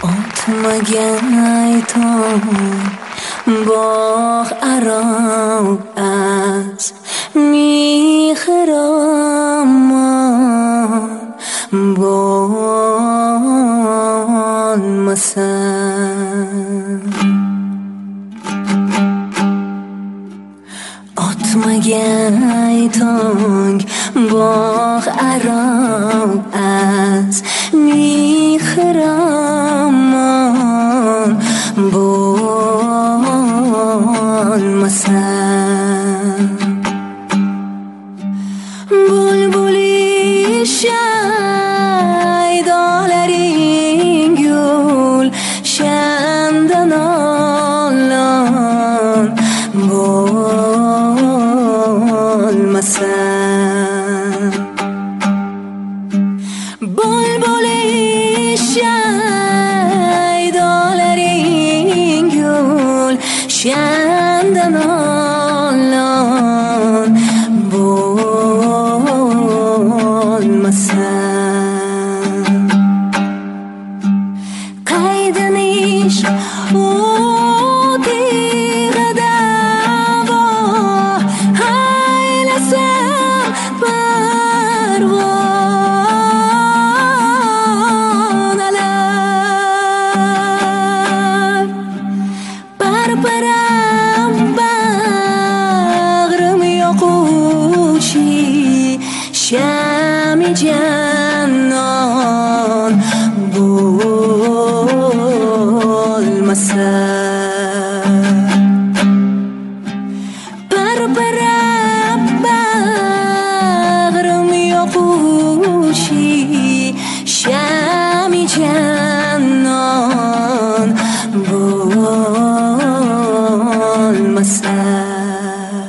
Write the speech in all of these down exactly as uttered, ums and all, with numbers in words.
مگه تو باغ ارام از میخرامان بال مسن ات مگه تنگ باغ ارام از میخرامان بال مسن بلبلی شیدالرین گل شندن آلان بال مسن بلبلی شیدالرین گل شندن آلان بال مسن قیدنیش او دیگه دوا هیلسم پروان علم برپرم بغرم یاقوشی شمی جنان بال مسن برپرم بغرم یاقوشی شمی جنان بال مسن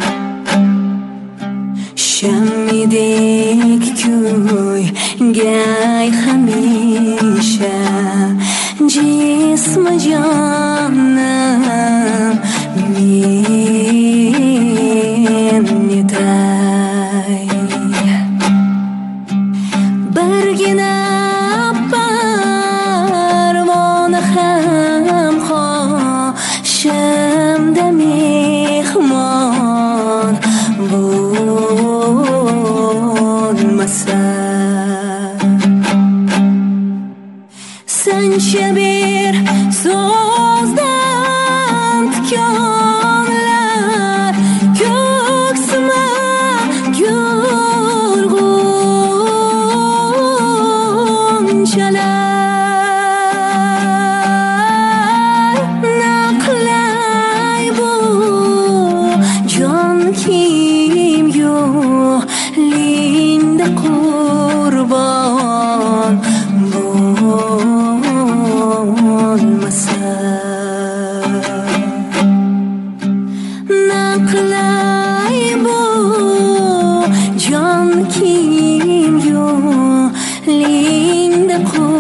شمی دیگ کوی گای همیشه جسم جانم می‌ندای برگنا پروانه هم خوشم دمیخمان بال مسن sen şebir sozdan tükenler göksüme yorgun şeler naklay bu can kim yok linde kurban bol مسن نقلای بو جان کیم یو لیند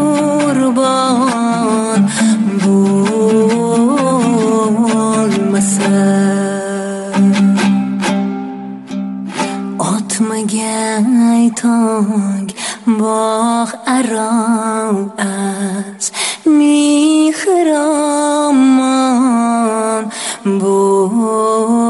قربان بول مسن ات مگه تنگ باغ ارام از میخرامان بول